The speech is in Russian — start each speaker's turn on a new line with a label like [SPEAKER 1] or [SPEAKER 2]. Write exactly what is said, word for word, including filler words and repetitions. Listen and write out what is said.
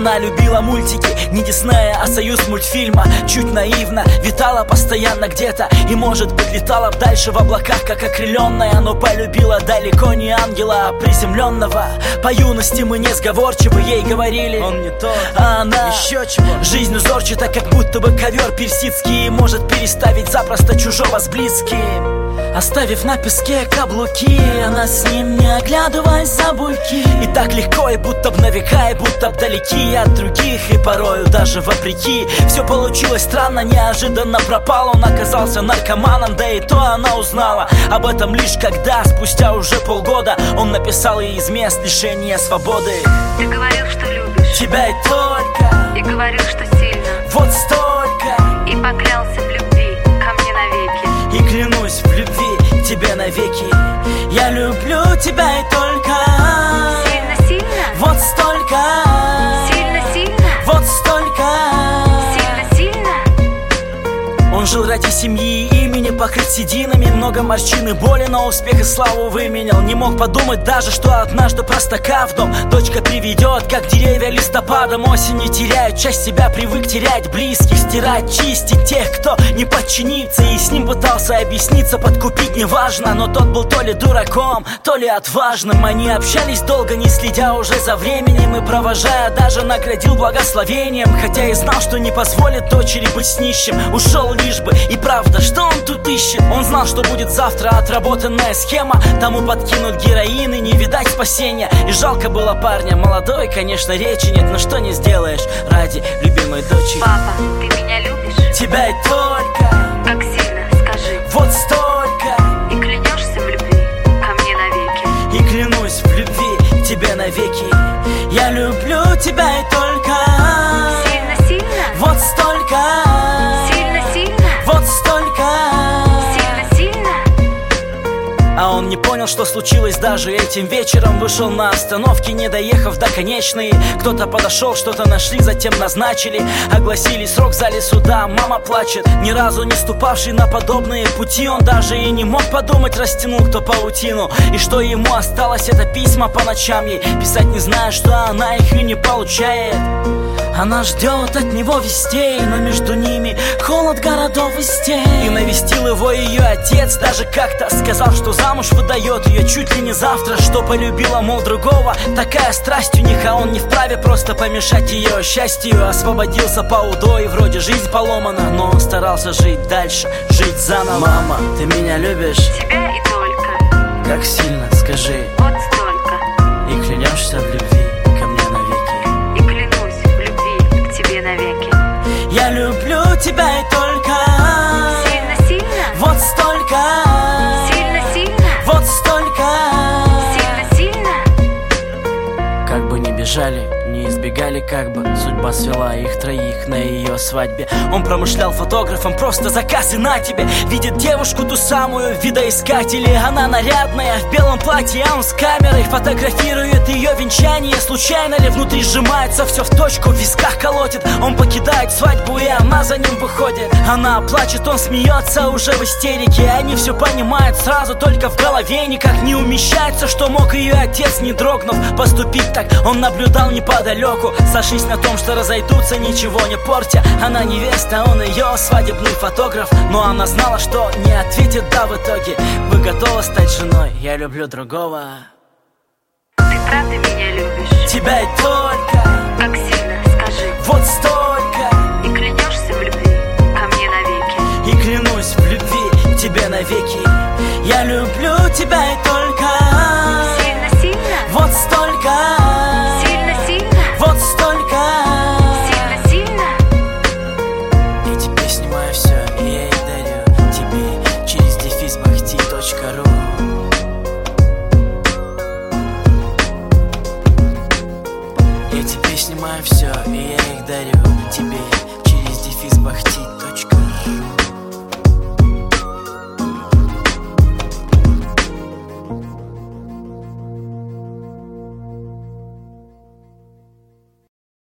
[SPEAKER 1] Она любила мультики, не Диснея, а Союз мультфильма. Чуть наивно, витала постоянно где-то, и, может быть, летала б дальше в облаках, как окрыленная. Но полюбила далеко не ангела, а приземленного. По юности мы несговорчивы, ей говорили: он не тот, а она еще чего. Жизнь узорчата, как будто бы ковер персидский, может переставить запросто чужого с близким. Оставив на песке каблуки, она с ним, не оглядываясь за буйки. И так легко, и будто б на века, и будто б далеки от других, и порою даже вопреки. Все получилось странно, неожиданно пропал. Он оказался наркоманом, да и то она узнала об этом лишь когда, спустя уже полгода, он написал ей из мест лишения свободы:
[SPEAKER 2] ты говорил, что любишь
[SPEAKER 1] тебя и только,
[SPEAKER 2] и говорил, что сильно,
[SPEAKER 1] вот столько,
[SPEAKER 2] и поклялся в любви ко мне навеки.
[SPEAKER 1] И клянусь в любви тебе навеки. Я люблю тебя и только
[SPEAKER 2] сильно-сильно,
[SPEAKER 1] вот столько,
[SPEAKER 2] сильно-сильно,
[SPEAKER 1] вот столько.
[SPEAKER 2] Сильно-сильно.
[SPEAKER 1] Он жил ради семьи, имени покрыть сединами, много морщин и боли, но успех и славу выменял. Не мог подумать даже, что однажды простака в дом дочка приведет, как деревья листопадом. Осень не теряет часть себя, привык терять близких, стирать, чистить тех, кто не подчинится. И с ним пытался объясниться, подкупить неважно, но тот был то ли дураком, то ли отважным. Они общались долго, не следя уже за временем, и, провожая, даже наградил благословением. Хотя и знал, что не позволит дочери быть с нищим. Ушел лишь бы, и правда, что он тут ищет? Он знал, что будет завтра отработанная схема, тому подкинут героин и не видать спасения. И жалко было парня, молодой, конечно, речи нет, но что не сделаешь ради любимой дочери.
[SPEAKER 2] Папа, ты меня любишь?
[SPEAKER 1] Тебя и только,
[SPEAKER 2] как сильно, скажи,
[SPEAKER 1] вот столько.
[SPEAKER 2] И клянешься в любви ко мне навеки.
[SPEAKER 1] И клянусь в любви тебе навеки. Я люблю тебя и только
[SPEAKER 2] сильно-сильно,
[SPEAKER 1] вот столько,
[SPEAKER 2] сильно-сильно,
[SPEAKER 1] вот столько.
[SPEAKER 2] Сильно-сильно.
[SPEAKER 1] А он не понял, что случилось даже этим вечером. Вышел на остановке, не доехав до конечной. Кто-то подошел, что-то нашли, затем назначили. Огласили срок в зале суда. Мама плачет, ни разу не ступавший на подобные пути. Он даже и не мог подумать, растянул кто паутину. И что ему осталось, это письма по ночам ей писать, не зная, что она их и не получает. Она ждет от него вестей, но между ними холод городов и стен. И навестил его ее отец, даже как-то сказал, что замуж выдает ее чуть ли не завтра, что полюбила, мол, другого. Такая страсть у них, а он не вправе просто помешать ее счастью. Освободился по УДО, и вроде жизнь поломана, но он старался жить дальше, жить заново. Мама, ты меня любишь?
[SPEAKER 2] Тебя и только,
[SPEAKER 1] как сильно, скажи,
[SPEAKER 2] вот столько.
[SPEAKER 1] И клянешься в любви ко мне навеки.
[SPEAKER 2] И клянусь в любви к тебе навеки.
[SPEAKER 1] Я люблю тебя и только
[SPEAKER 2] сильно-сильно,
[SPEAKER 1] вот столько,
[SPEAKER 2] сильно-сильно,
[SPEAKER 1] вот столько.
[SPEAKER 2] Сильно-сильно.
[SPEAKER 1] Как бы ни бежали, не избегали, как бы судьба свела их троих на ее свадьбе. Он промышлял фотографом, просто заказ и на тебе. Видит девушку ту самую, видоискатели. Она нарядная, в белом платье, а он с камерой фотографирует ее венчание. Случайно ли внутри сжимается все в точку, в висках колотит. Он покидает свадьбу, и она за ним выходит. Она плачет, он смеется уже в истерике. Они все понимают сразу, только в голове никак не умещается, что мог ее отец, не дрогнув, поступить так. Он наблюдал неподалеку, сошлись на том, что разойдутся, ничего не портя. Она невеста, он ее свадебный фотограф. Но она знала, что не ответит «да» в итоге. Вы готовы стать женой? Я люблю другого.
[SPEAKER 2] Ты правда меня любишь?
[SPEAKER 1] Тебя и только,
[SPEAKER 2] как сильно, скажи,
[SPEAKER 1] вот столько.
[SPEAKER 2] И клянешься в любви ко мне навеки.
[SPEAKER 1] И клянусь в любви тебе навеки. Я люблю тебя и только
[SPEAKER 2] сильно-сильно,
[SPEAKER 1] вот столько,
[SPEAKER 2] сильно-сильно,
[SPEAKER 1] вот столько.
[SPEAKER 2] Сильно-сильно.
[SPEAKER 1] Эти песни мое все, и я их дарю тебе через дефис бахти точка ру. Эти песни мое все, и я